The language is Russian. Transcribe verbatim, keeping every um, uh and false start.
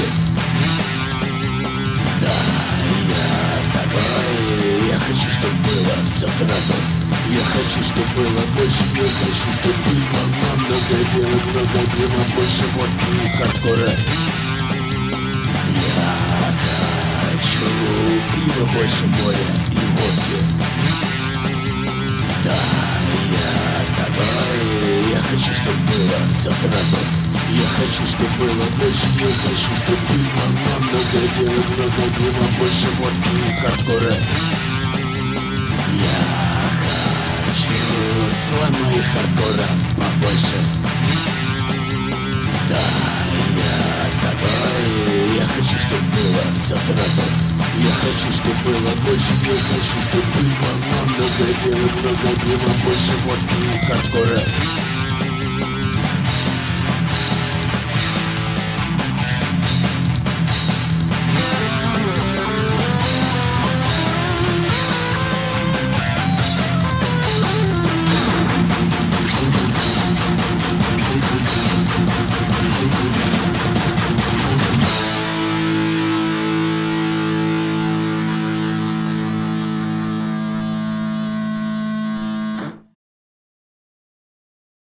водки. Да, я такой. Я хочу, чтобы было все сразу. Я хочу, чтобы было больше. Я хочу, чтобы было много делать, много дыма, больше водки и хардкора. Я хочу пива, больше моря и водки. Да, я такой. Я хочу, чтобы было все сразу. Я хочу, чтобы было больше. Я хочу, чтобы было много делать, много дыма, больше водки и хардкора. Я хочу слома и хардкора побольше. Да, я такой. Я хочу, чтобы было все сразу. Я хочу, чтобы было больше. Я хочу, чтобы было много делать, много дыма, больше водки и хардкора.